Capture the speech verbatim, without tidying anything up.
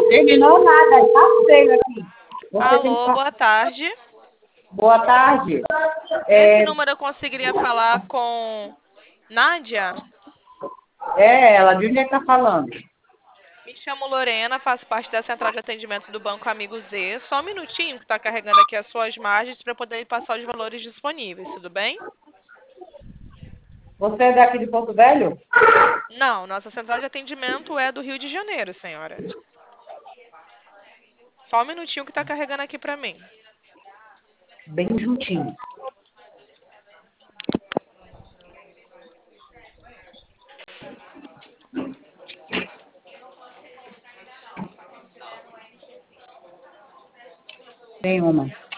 Terminou nada, tá feio aqui. Você tem que Alô, falar. boa tarde. Boa tarde. Nesse É, número eu conseguiria falar com Nádia? é ela, de onde é que tá falando? Me chamo Lorena, faço parte da central de atendimento do Banco Amigo Z. Só um minutinho que está carregando aqui as suas margens para poder passar os valores disponíveis, tudo bem? Você é daqui de Porto Velho? Não, nossa central de atendimento é do Rio de Janeiro, senhora. Só um minutinho que está carregando aqui para mim. Bem juntinho. Tem uma.